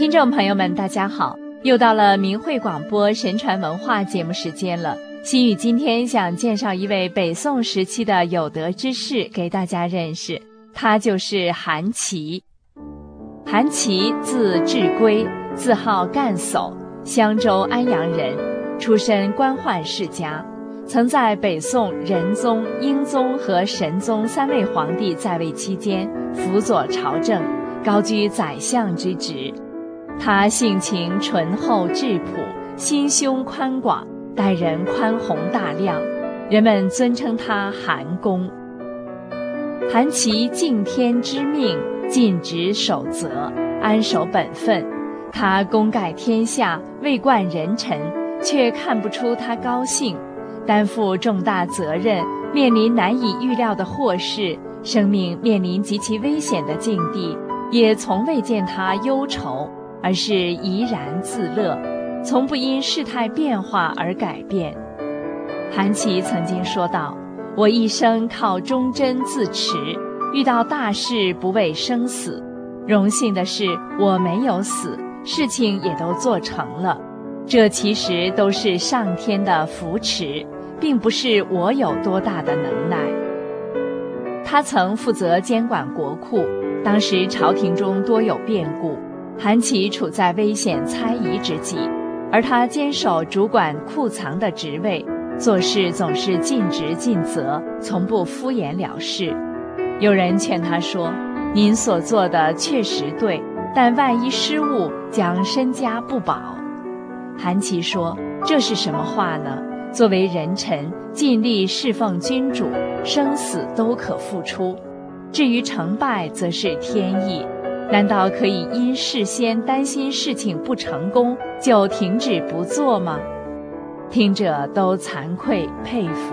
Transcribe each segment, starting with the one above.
听众朋友们大家好，又到了明慧广播神传文化节目时间了。心语今天想介绍一位北宋时期的有德之士给大家认识，他就是韩琦。韩琦字志圭，自号干叟，襄州安阳人，出身官宦世家，曾在北宋仁宗、英宗和神宗三位皇帝在位期间辅佐朝政，高居宰相之职。他性情醇厚质朴，心胸宽广，待人宽宏大量，人们尊称他韩公。韩琦敬天知命，尽职守责，安守本分。他功盖天下，位冠人臣，却看不出他高兴。担负重大责任，面临难以预料的祸事，生命面临极其危险的境地，也从未见他忧愁，而是怡然自乐，从不因事态变化而改变。韩琦曾经说道：我一生靠忠贞自持，遇到大事不畏生死，荣幸的是我没有死，事情也都做成了，这其实都是上天的扶持，并不是我有多大的能耐。他曾负责监管国库，当时朝廷中多有变故，韩琦处在危险猜疑之际，而他坚守主管库藏的职位，做事总是尽职尽责，从不敷衍了事。有人劝他说：您所做的确实对，但万一失误，将身家不保。韩琦说：这是什么话呢？作为人臣，尽力侍奉君主，生死都可付出，至于成败则是天意，难道可以因事先担心事情不成功就停止不做吗？听者都惭愧佩服。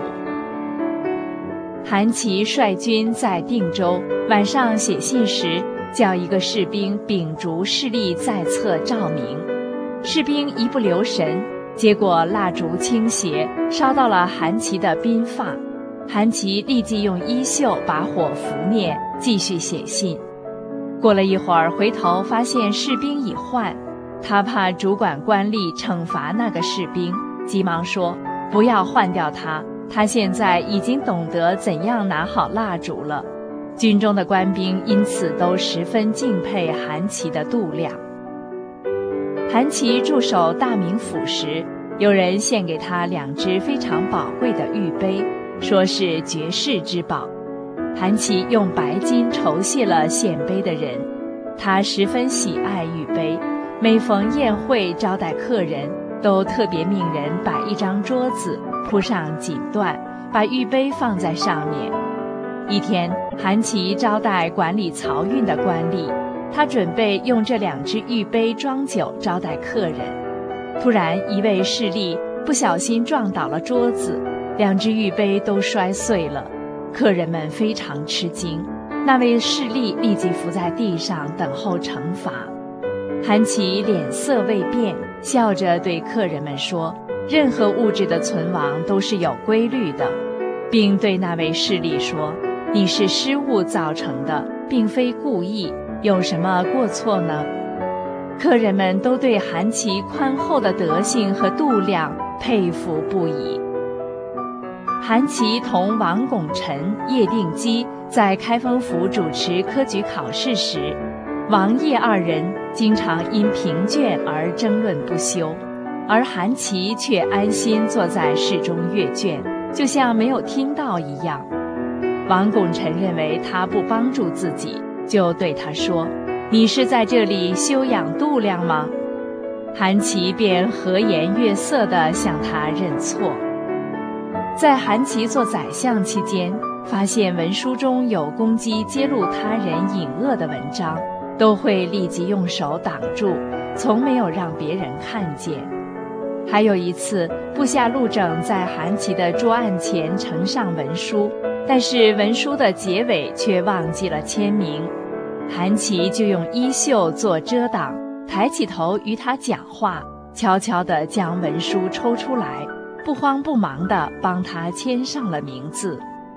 韩琦率军在定州，晚上写信时，叫一个士兵秉烛侍立在侧照明。士兵一不留神，结果蜡烛倾斜，烧到了韩琦的鬓发。韩琦立即用衣袖把火拂灭，继续写信。过了一会儿，回头发现士兵已换，他怕主管官吏惩罚那个士兵，急忙说：不要换掉他，他现在已经懂得怎样拿好蜡烛了。军中的官兵因此都十分敬佩韩琦的度量。韩琦驻守大名府时，有人献给他2只非常宝贵的玉杯，说是绝世之宝。韩琦用白金酬谢了献杯的人，他十分喜爱玉杯，每逢宴会招待客人，都特别命人摆一张桌子，铺上锦缎，把玉杯放在上面。一天，韩琦招待管理漕运的官吏，他准备用这2只玉杯装酒招待客人。突然，一位侍吏不小心撞倒了桌子，2只玉杯都摔碎了。客人们非常吃惊，那位侍吏立即伏在地上等候惩罚。韩琦脸色未变，笑着对客人们说：任何物质的存亡都是有规律的，并对那位侍吏说：你是失误造成的，并非故意，有什么过错呢？客人们都对韩琦宽厚的德性和度量佩服不已。韩琦同王拱辰、叶定基在开封府主持科举考试时，王叶2人经常因评卷而争论不休，而韩琦却安心坐在室中阅卷，就像没有听到一样。王拱辰认为他不帮助自己，就对他说：你是在这里修养度量吗？韩琦便和颜悦色地向他认错。在韩琦做宰相期间，发现文书中有攻击揭露他人隐恶的文章，都会立即用手挡住，从没有让别人看见。还有一次，部下陆整在韩琦的桌案前呈上文书，但是文书的结尾却忘记了签名，韩琦就用衣袖做遮挡，抬起头与他讲话，悄悄地将文书抽出来，不慌不忙地帮他签上了名字。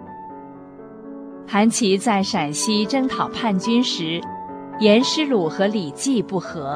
韩琦在陕西征讨叛军时，严师鲁和李绩不和，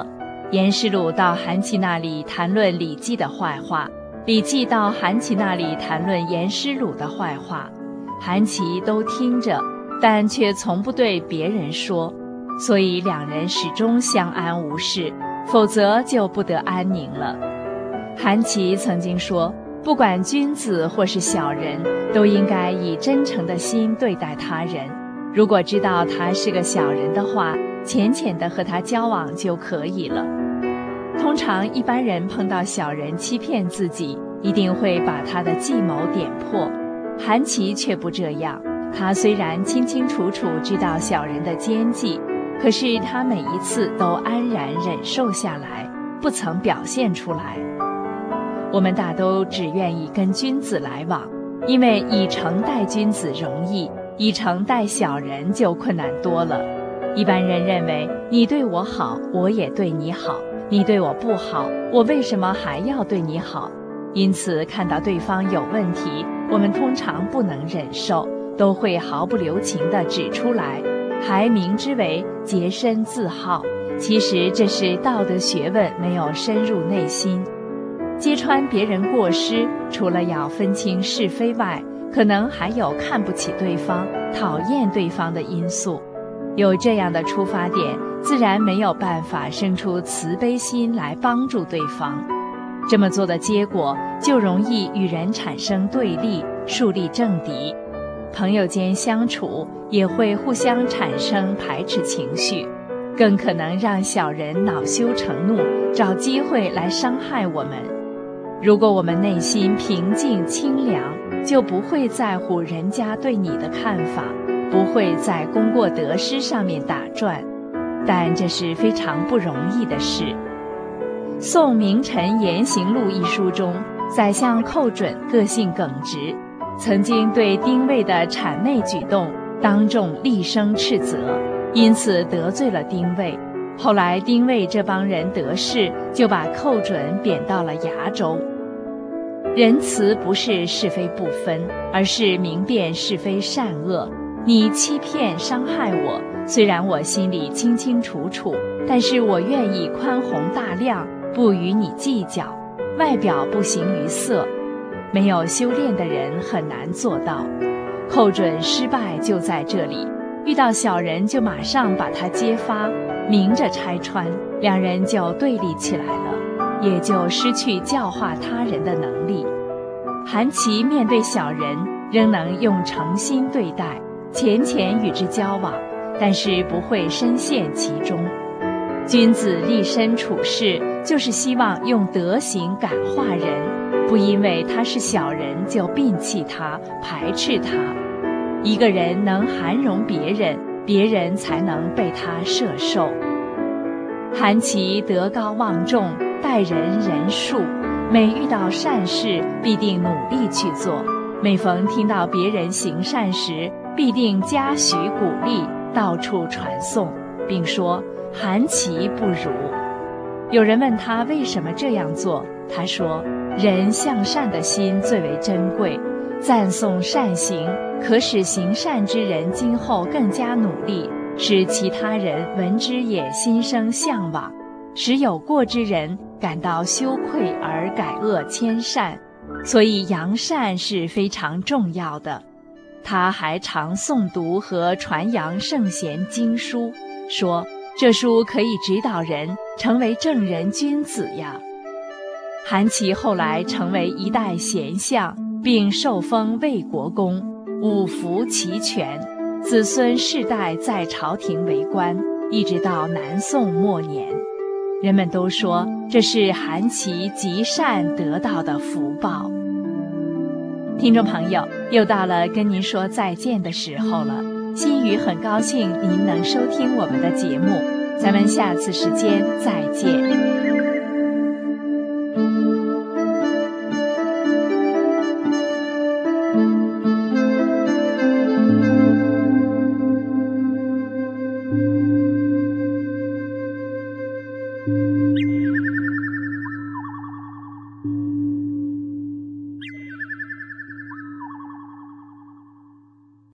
颜师鲁到韩琦那里谈论李绩的坏话，李绩到韩琦那里谈论颜师鲁的坏话，韩琦都听着，但却从不对别人说，所以两人始终相安无事，否则就不得安宁了。韩琦曾经说，不管君子或是小人，都应该以真诚的心对待他人。如果知道他是个小人的话，浅浅地和他交往就可以了。通常一般人碰到小人欺骗自己，一定会把他的计谋点破。韩琦却不这样，他虽然清清楚楚知道小人的奸计，可是他每一次都安然忍受下来，不曾表现出来。我们大都只愿意跟君子来往，因为以诚待君子容易，以诚待小人就困难多了。一般人认为，你对我好，我也对你好，你对我不好，我为什么还要对你好？因此看到对方有问题，我们通常不能忍受，都会毫不留情地指出来，还明之为洁身自好。其实这是道德学问没有深入内心。揭穿别人过失，除了要分清是非外，可能还有看不起对方、讨厌对方的因素。有这样的出发点，自然没有办法生出慈悲心来帮助对方。这么做的结果，就容易与人产生对立，树立政敌。朋友间相处也会互相产生排斥情绪，更可能让小人恼羞成怒，找机会来伤害我们。如果我们内心平静清凉，就不会在乎人家对你的看法，不会在功过得失上面打转，但这是非常不容易的事。宋名臣言行录一书中，宰相寇准个性耿直，曾经对丁谓的谄媚举动当众厉声斥责，因此得罪了丁谓。后来丁谓这帮人得势，就把寇准贬到了崖州。仁慈不是是非不分，而是明辨是非善恶。你欺骗伤害我，虽然我心里清清楚楚，但是我愿意宽宏大量，不与你计较，外表不形于色。没有修炼的人很难做到。寇准失败就在这里，遇到小人就马上把他揭发，明着拆穿，两人就对立起来了，也就失去教化他人的能力。韩琦面对小人，仍能用诚心对待，浅浅与之交往，但是不会深陷其中。君子立身处世，就是希望用德行感化人，不因为他是小人就摒弃他、排斥他。一个人能涵容别人，别人才能被他摄受。韩琦德高望重，待人仁恕，每遇到善事必定努力去做，每逢听到别人行善时，必定嘉许鼓励，到处传颂，并说韩琦不如。有人问他为什么这样做，他说人向善的心最为珍贵，赞颂善行可使行善之人今后更加努力，使其他人闻之也心生向往，使有过之人感到羞愧而改恶迁善，所以扬善是非常重要的。他还常诵读和传扬圣贤经书，说这书可以指导人成为正人君子呀。韩琦后来成为一代贤相，并受封魏国公，五福齐全，子孙世代在朝廷为官，一直到南宋末年。人们都说这是韩琦积善得到的福报。听众朋友，又到了跟您说再见的时候了。心语很高兴您能收听我们的节目，咱们下次时间再见。